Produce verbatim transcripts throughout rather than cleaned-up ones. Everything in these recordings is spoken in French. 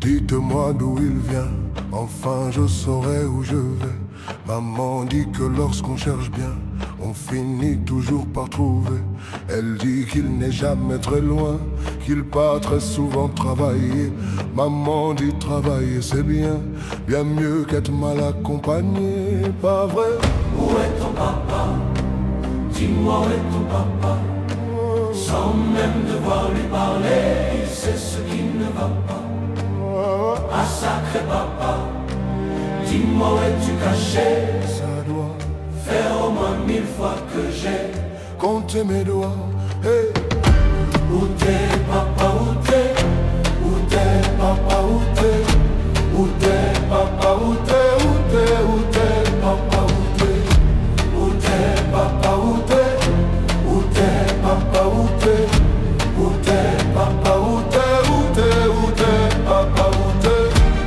Dites-moi d'où il vient, enfin je saurai où je vais. Maman dit que lorsqu'on cherche bien, on finit toujours par trouver. Elle dit qu'il n'est jamais très loin, qu'il part très souvent travailler. Maman dit travailler c'est bien, bien mieux qu'être mal accompagné, pas vrai? Où est ton papa? Dis-moi où est ton papa? Sans même devoir lui parler, il sait ce qui ne va pas. Ah sacré papa, dis-moi où es-tu caché? Ça doit faire au moins mille fois que j'ai compté mes doigts. Hey. Où t'es papa, où t'es? Où t'es papa, où t'es? Où t'es papa, où t'es? Où t'es, où t'es papa, où t'es? Où t'es papa, où t'es? Où t'es papa, où t'es? Où t'es papa, où t'es? Où t'es, où t'es papa, où t'es?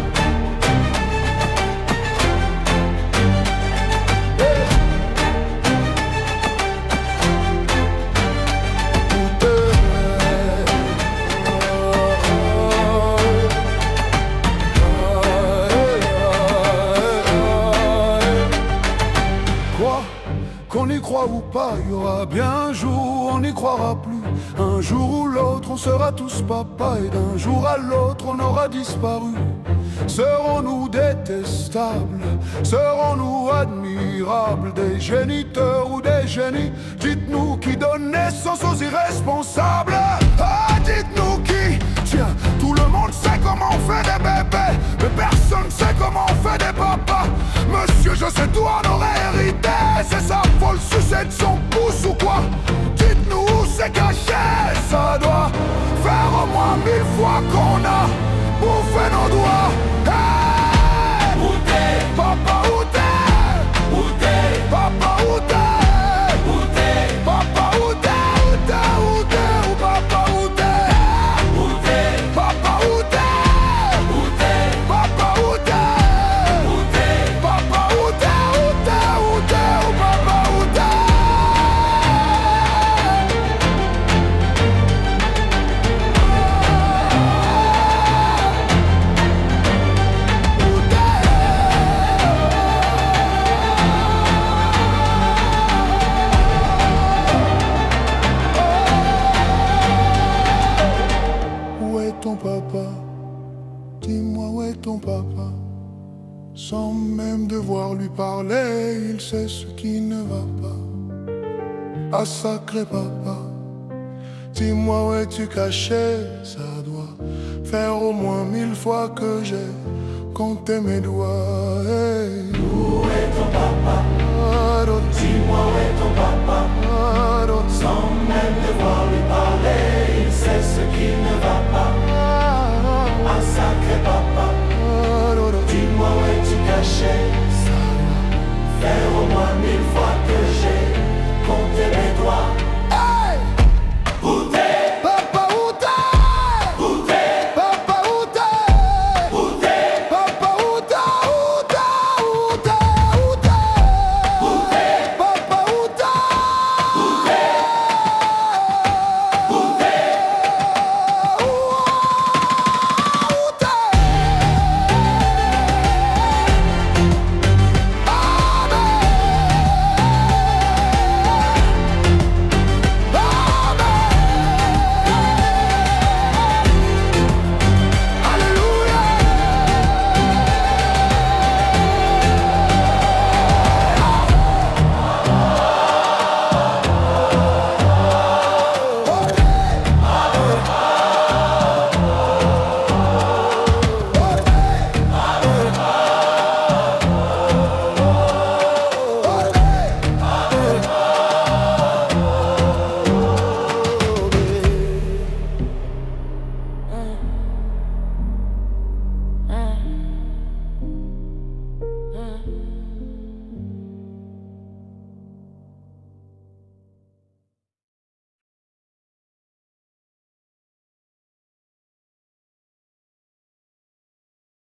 Qu'on y croit ou pas, il y aura bien un jour, on n'y croira plus. Un jour ou l'autre, on sera tous papa, et d'un jour à l'autre, on aura disparu. Serons-nous détestables? Serons-nous admirables? Des géniteurs ou des génies? Dites-nous qui donne naissance aux irresponsables. Ah, dites-nous qui? Tiens, tout le monde sait comment on fait des bébés, mais personne sait comment on fait des papas. Monsieur, je sais tout, on aurait hérité. C'est ça, faut le sucer de son pouce ou quoi? Dites-nous où c'est caché. Ça doit faire au moins mille fois qu'on a bouffé nos doigts. Hey! Où t'es? Papa, où t'es? Où t'es? Papa, où t'es? Où t'es? Papa, où t'es? Où t'es? Où t'es? Où papa, où t'es? Où t'es? Papa, où t'es? Où t'es? Papa, où t'es? Où t'es? Papa, où t'es? Où t'es? Où t'es? Où papa, où t'es? Où est ton papa? Dis-moi où est ton papa? Sans même devoir lui parler, il sait ce qui ne va pas. Ah sacré papa, dis-moi où es-tu caché? Ça doit faire au moins mille fois que j'ai compté mes doigts. Hey. Où est ton papa?